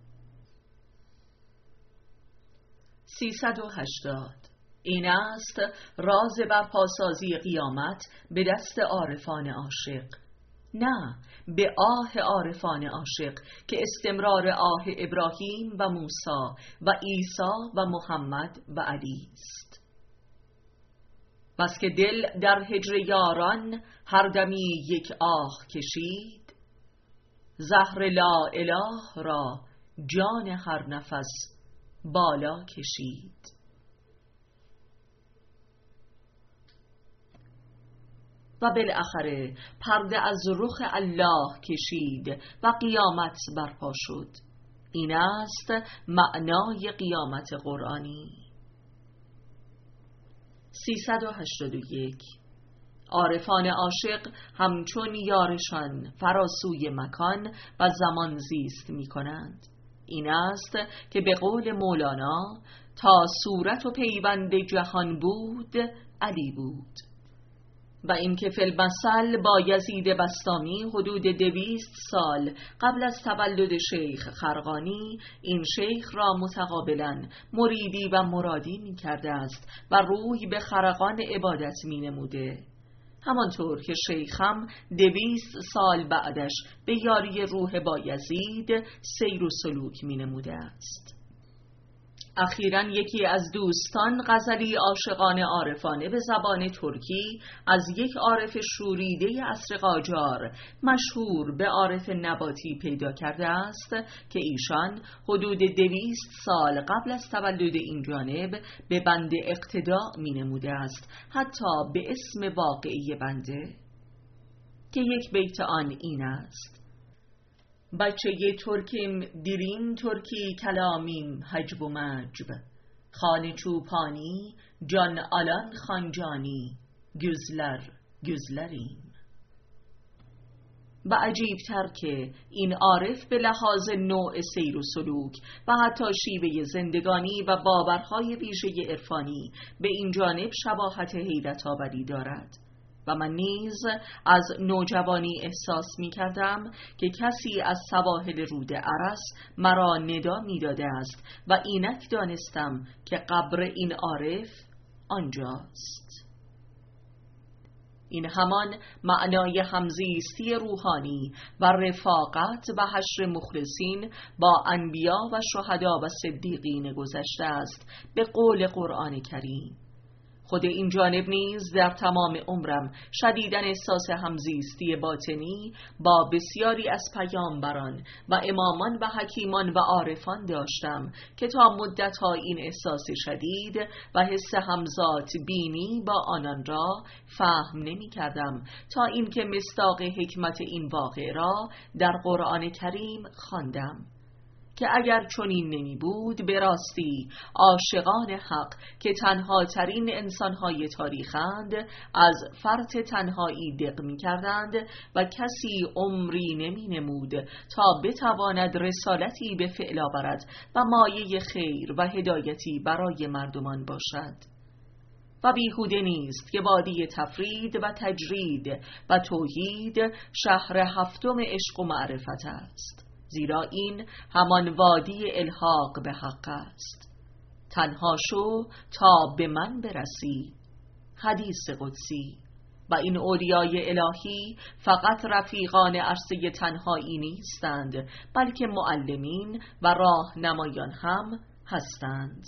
Speaker 1: 380. این است راز برپاسازی قیامت به دست عارفان عاشق، نه به آه عارفان عاشق که استمرار آه ابراهیم و موسی و عیسی و محمد و علی است. بس که دل در هجر یاران هر دمی یک آه کشید، زهر لا اله را جان هر نفس بالا کشید. و بالاخره پرده از رخ الله کشید و قیامت برپا شد. این است معنای قیامت قرآنی. 381. عارفان عاشق همچون یارشان فراسوی مکان و زمان زیست می کنند. این است که به قول مولانا تا صورت و پیوند جهان بود علی بود. و این که فی المثل با یزید بسطامی حدود 200 سال قبل از تولد شیخ خرقانی این شیخ را متقابلا مریدی و مرادی می کرده است و روی به خرقان عبادت می نموده، همانطور که شیخ هم 200 سال بعدش به یاری روح بایزید سیر و سلوک می نموده است. اخیراً یکی از دوستان غزلی عاشقانه عارفانه به زبان ترکی از یک عارف شوریده عصر قاجار مشهور به عارف نباتی پیدا کرده است که ایشان حدود 200 سال قبل از تولد این جانب به بنده اقتداء می نموده است، حتی به اسم واقعی بنده، که یک بیت آن این است: بچه ترکیم دیرین ترکی کلامیم حجب و مجب، خانه چوپانی جان آلان خانجانی، گزلریم. و عجیبتر که این عارف به لحاظ نوع سیر و سلوک و حتی شیوه زندگانی و باورهای ویژه عرفانی به این جانب شباهت حیرت آوری دارد. و من نیز از نوجوانی احساس می کردم که کسی از سواحل رود ارس مرا ندا می داده است و اینک دانستم که قبر این عارف آنجاست. این همان معنای همزیستی روحانی و رفاقت و حشر مخلصین با انبیا و شهدا و صدیقین گذشته است به قول قرآن کریم. خود این جانب نیز در تمام عمرم شدیداً احساس همزیستی باطنی با بسیاری از پیامبران و امامان و حکیمان و عارفان داشتم که تا مدت‌ها این احساس شدید و حس همزاد بینی با آنان را فهم نمی کردم، تا اینکه مصداق حکمت این واقعه را در قرآن کریم خواندم که اگر چنین نمی بود به راستی عاشقان حق که تنها ترین انسانهای تاریخند از فرط تنهایی دق می کردند و کسی عمری نمی نمود تا بتواند رسالتی به فعل آورد و مایه خیر و هدایتی برای مردمان باشد. و بیهوده نیست که وادی تفرید و تجرید و توحید شهر هفتم عشق و معرفت است، زیرا این همان وادی الحاق به حق است. تنها شو تا به من برسی، حدیث قدسی. و این اولیای الهی فقط رفیقان عرصه تنهایی نیستند، بلکه معلمین و راهنمایان هم هستند.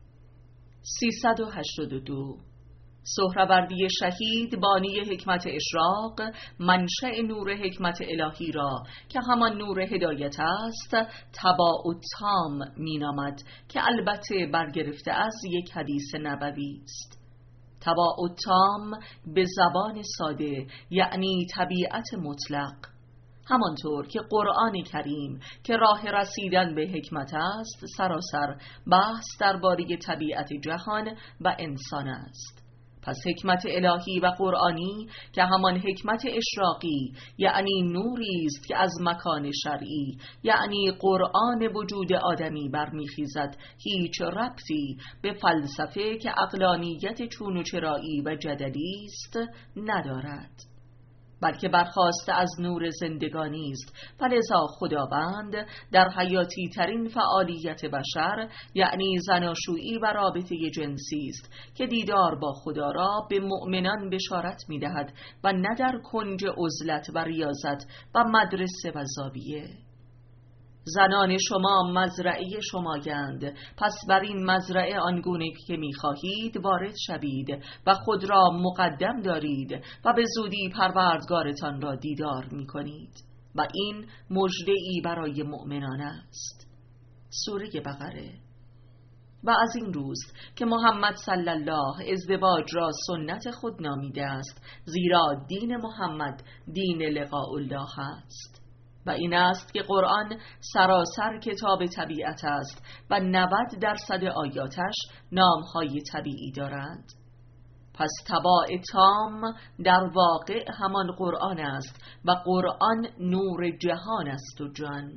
Speaker 1: 382 سهروردی شهید بانی حکمت اشراق منشأ نور حکمت الهی را که همان نور هدایت است تباع التام مینامد، که البته برگرفته از یک حدیث نبوی است. تباع التام به زبان ساده یعنی طبیعت مطلق، همانطور که قرآن کریم که راه رسیدن به حکمت است سراسر بحث درباره طبیعت جهان و انسان است. پس حکمت الهی و قرآنی که همان حکمت اشراقی یعنی نوری است که از مکان شرعی یعنی قرآن وجود آدمی برمیخیزد، هیچ ربطی به فلسفه که عقلانیت چون و چرایی و جدلی است ندارد، بلکه برخاسته از نور زندگانی است. فلذا خداوند در حیاتی ترین فعالیت بشر یعنی زناشویی و رابطه جنسی است که دیدار با خدا را به مؤمنان بشارت می دهد و نه در کنج عزلت و ریاضت و مدرسه و زاویه. زنان شما مزرعه شمایند، پس بر این مزرعه آنگونه که می‌خواهید وارد شوید و خود را مقدم دارید و به زودی پروردگارتان را دیدار می‌کنید و این مژده‌ای برای مؤمنان است. سوره بقره. و از این روز که محمد صلی الله ازدواج را سنت خود نامیده است، زیرا دین محمد دین لقاء الله است. و این است که قرآن سراسر کتاب طبیعت است و 90% آیاتش نامهای طبیعی دارند. پس تباع تام در واقع همان قرآن است و قرآن نور جهان است و جان.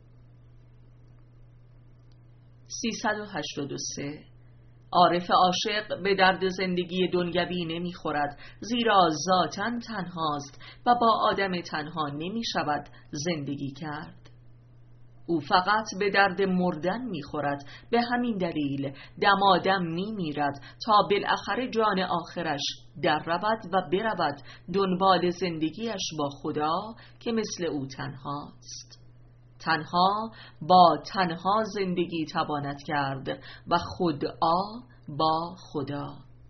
Speaker 1: 383 عارف عاشق به درد زندگی دنیوی نمیخورد، زیرا ذاتاً تنهاست و با آدم تنها نمی شود زندگی کرد. او فقط به درد مردن میخورد، به همین دلیل دمادم میمیرد تا بالاخره جان آخرش در رود و برود دنبال زندگیش با خدا که مثل او تنهاست. تنها با تنها زندگی تواند کرد و خودآ با خدا.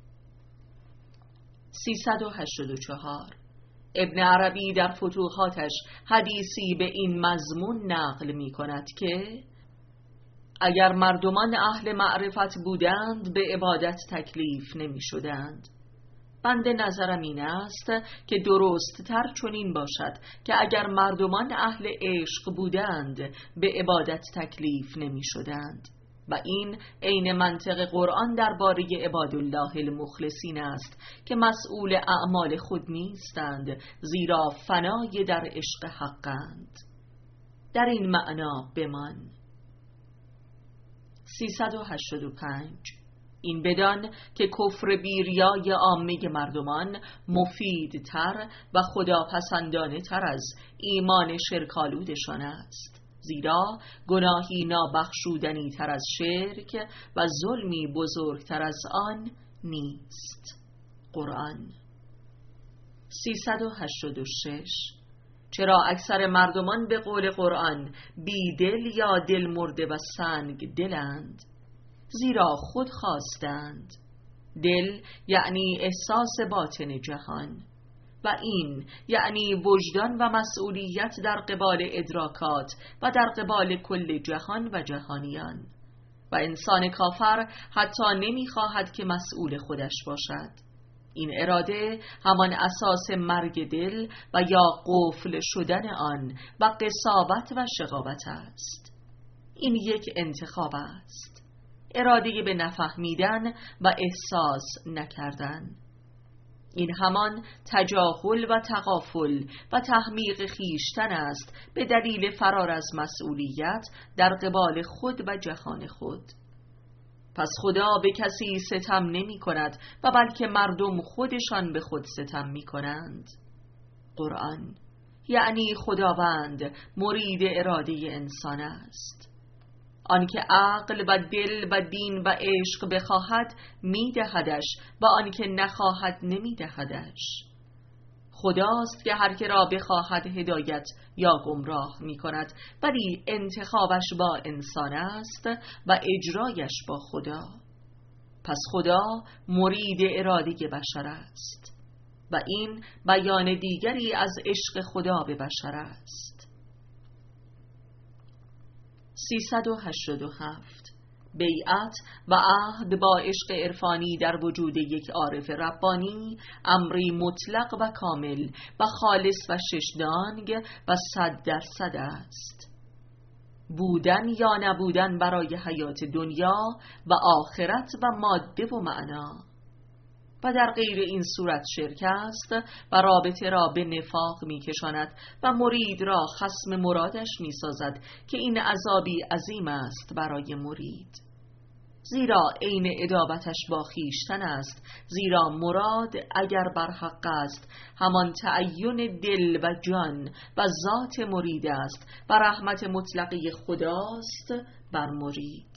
Speaker 1: 384 ابن عربی در فتوحاتش حدیثی به این مضمون نقل می کند که اگر مردمان اهل معرفت بودند به عبادت تکلیف نمی شدند. بنده نظرم این است که درست تر چنین باشد که اگر مردمان اهل عشق بودند به عبادت تکلیف نمی شدند و این عین منطق قرآن درباره عبادالله المخلصین است که مسئول اعمال خود نیستند، زیرا فنای در عشق حقند. در این معنا بمان. 385 این بدان که کفر بیریای عامه مردمان مفیدتر و خداپسندانه تر از ایمان شرکالودشان است، زیرا گناهی نابخشودنی تر از شرک و ظلمی بزرگتر از آن نیست. قرآن. 386 چرا اکثر مردمان به قول قرآن بی دل یا دل مرده و سنگ دلند؟ زیرا خود خواستند. دل یعنی احساس باطن جهان و این یعنی وجدان و مسئولیت در قبال ادراکات و در قبال کل جهان و جهانیان. و انسان کافر حتی نمی‌خواهد که مسئول خودش باشد. این اراده همان اساس مرگ دل و یا قفل شدن آن و قساوت و شقاوت است. این یک انتخاب است، اراده به نفهمیدن و احساس نکردن. این همان تجاهل و تغافل و تحمیق خیشتن است به دلیل فرار از مسئولیت در قبال خود و جهان خود. پس خدا به کسی ستم نمی کند و بلکه مردم خودشان به خود ستم می کنند. قرآن. یعنی خداوند مرید اراده انسان است. آنکه عقل و دل و دین و عشق بخواهد می دهدش و آنکه نخواهد نمی دهدش. خداست که هر که را بخواهد هدایت یا گمراه می کند، ولی انتخابش با انسان است و اجرایش با خدا. پس خدا مرید اراده بشر است و این بیان دیگری از عشق خدا به بشر است. 387 بیعت و عهد با عشق عرفانی در وجود یک عارف ربانی امری مطلق و کامل و خالص و ششدانگ و 100% است. بودن یا نبودن برای حیات دنیا و آخرت و ماده و معنا. و در غیر این صورت شرک است و رابطه را به نفاق می کشاند و مرید را خصم مرادش می سازد که این عذابی عظیم است برای مرید. زیرا عین ادابتش با خیشتن است، زیرا مراد اگر بر حق است همان تعین دل و جان و ذات مرید است و رحمت مطلقه خداست بر مرید.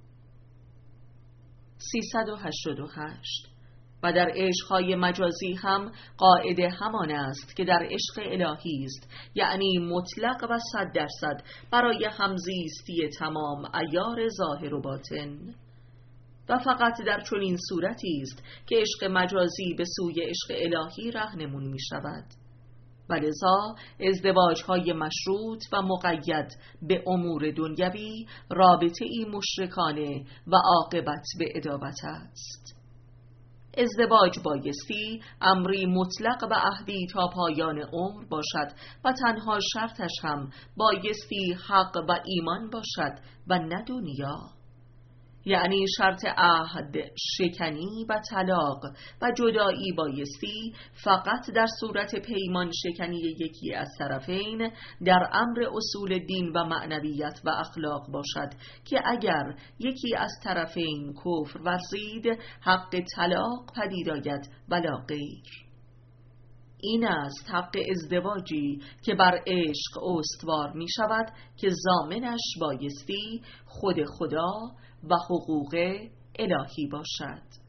Speaker 1: 388 و در عشقهای مجازی هم قاعده همان است که در عشق الهی است، یعنی مطلق و 100% برای همزیستی تمام عیار ظاهر و باطن. و فقط در چنین صورتی است که عشق مجازی به سوی عشق الهی رهنمون می شود. و لذا ازدواج‌های مشروط و مقید به امور دنیوی رابطه‌ای مشرکانه و عاقبت به عداوت است. ازدواج بایستی امری مطلق و عهدی تا پایان عمر باشد و تنها شرطش هم بایستی حق و ایمان باشد و نه دنیا. یعنی شرط عهد شکنی و طلاق و جدایی بایستی فقط در صورت پیمان شکنی یکی از طرفین در امر اصول دین و معنویت و اخلاق باشد که اگر یکی از طرفین کفر ورزید حق طلاق پدید آید ولا غیر. این است حق ازدواجی که بر عشق استوار می شود که ضامنش بایستی خود خدا و حقوق الهی باشد.